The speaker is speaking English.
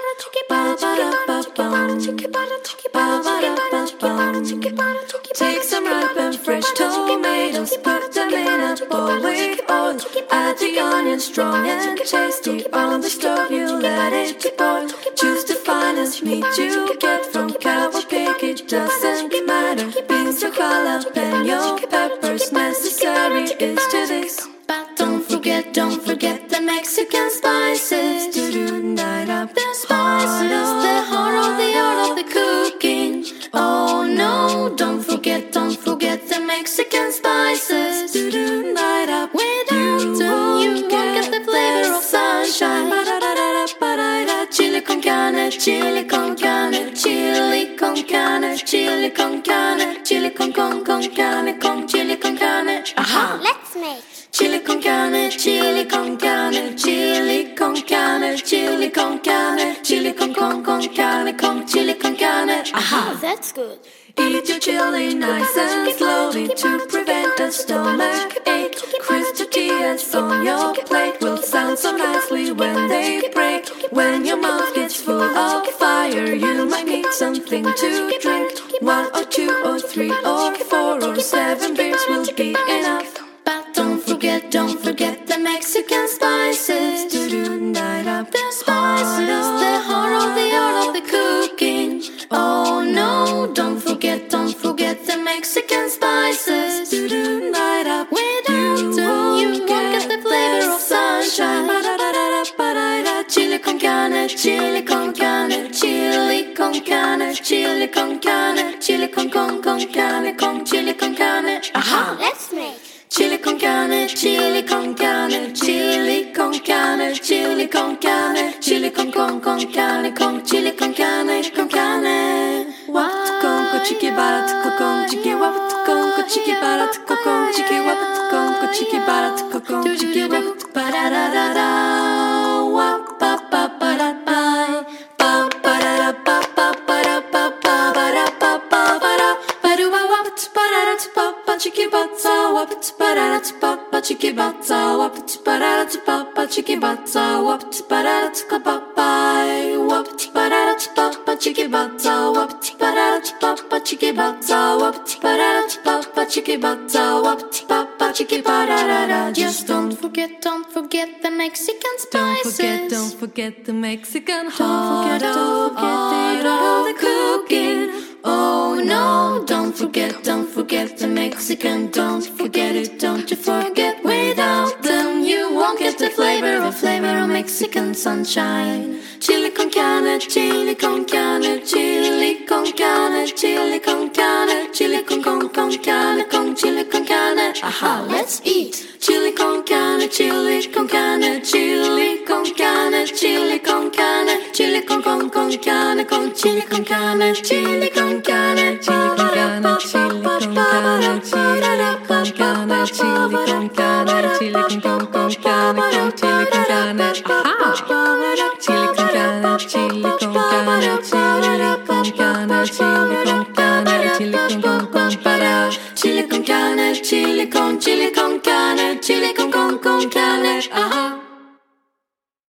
Take some ripe and fresh tomatoes, put them in a bowl with oil. Add the onion strong and tasty. On the stove you let it boil. Choose the finest meat you get from cow or pig, it doesn't matter. Beans or jalapeno peppers, necessary is to this. But don't forget the Mexican spices. Light up the spices, the heart of the art of the cooking. Oh no, don't forget the Mexican spices. Light up, without them you won't get the flavor of sunshine. Chili con carne, chili con carne, chili con carne, chili con carne, chili con carne, con chili con carne. Aha! Let's make Chili con carne, chili con carne, chili con carne, chili con carne, chili con carne, con chili con carne. Aha! Oh, that's good. Eat your chili nice and slowly to prevent a stomach ache. Crisp tortillas on your plate will sound so nicely when they break. When your mouth gets full of fire, you might need something to drink. 1 or 2 or 3 or 4 or 7 beers will be enough. But don't forget the Mexican spices. Light up the spices, the heart of the art of the cooking. Oh no, don't forget the Mexican spices. Light up, without them you won't get the flavor of sunshine. Chili con carne, chili con carne, chili con carne, chili con carne, chili con carne, con chili con carne. Aha! Let's make Chili con carne, chili con carne, chili con carne, chili con carne, chili con carne, con chili con carne, con carne. Wap con chiki barat con chiki wap con chiki barat con chiki wap con chiki barat con chiki wap pararara wap pa pa para pa pa para pa pa para pa pa para pa pa para paru wap para pa pa chiki batsa wap para pa pa chiki batsa wap para pa pa chiki batsa wap para pa pa wap para pa pa chiki batsa wap para pa pa chiki batsa wap para pa pa chiki batsa wap pa pa chiki pararara. Just don't forget the Mexican spices. Don't forget the Mexican heart of the cooking. Oh no, don't forget the Mexican. Don't forget it, don't you forget. Without them you won't get the flavor of Mexican sunshine. Chili con carne, chili con carne, chili con carne, chili con carne, chili con carne, con chili con carne. Aha, let's eat. Chili con carne, chili con carne, chili con carne, chili con carne, chili con carne, con chili con carne, chili con carne, chili con carne, chili con carne, chili con carne, chili con carne, chili con carne, con chili con carne. Aha!